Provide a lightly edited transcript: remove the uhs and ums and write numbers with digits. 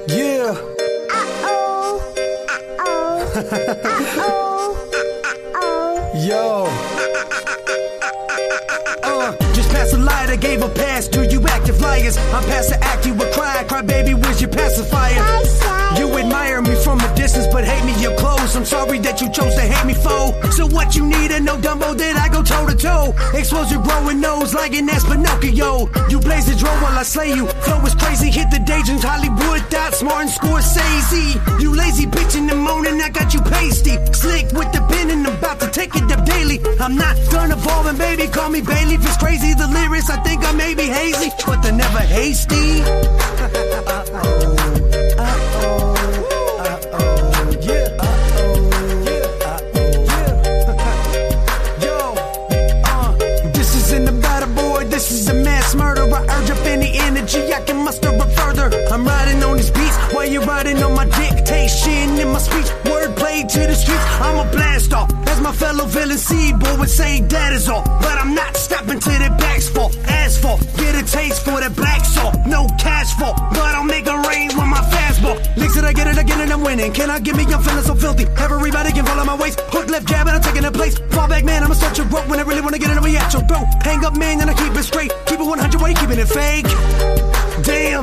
Yeah. Yo. Just pass a lighter, gave a pass to you active liars. I'm past the act, you would cry baby, where's your pacifier? You admire me from a distance, but hate me your clothes. I'm sorry that you chose to hate me, foe. So what you need to know, Dumbo, that I go toe to toe. Expose your growing nose like an ass Pinocchio. You blaze the drone while I slay you. Flow is crazy, hit the daydreams, Hollywood, Dots, Martin, Scorsese. You lazy bitch in the morning, I got you pasty. Slick with the pen and I'm about to take it up daily. I'm not done evolving, baby, call me Bailey. If it's crazy, the lyrics, I think I may be hazy, but they're never hasty. This is a mass murder. I urge up any energy I can muster up further. I'm riding on these beats while you're riding on my dictation. In my speech, wordplay to the streets. I'm a blast off, as my fellow villain C-boy would say, that is all. But I'm not stopping till their backs fall. Asphalt, get a taste for that black salt. No cash for, but I'll make a rain with my fastball. Licks it, I get it again and I'm winning. Can I give me? I'm feeling so filthy. Everybody can follow my waist. Hook left jab and I'm taking a place. Fall back man, I'ma start your rope when I really wanna get it. I'll be at your throat. Hang up man and I keep it straight. Keep it 100 while you keeping it fake. Damn.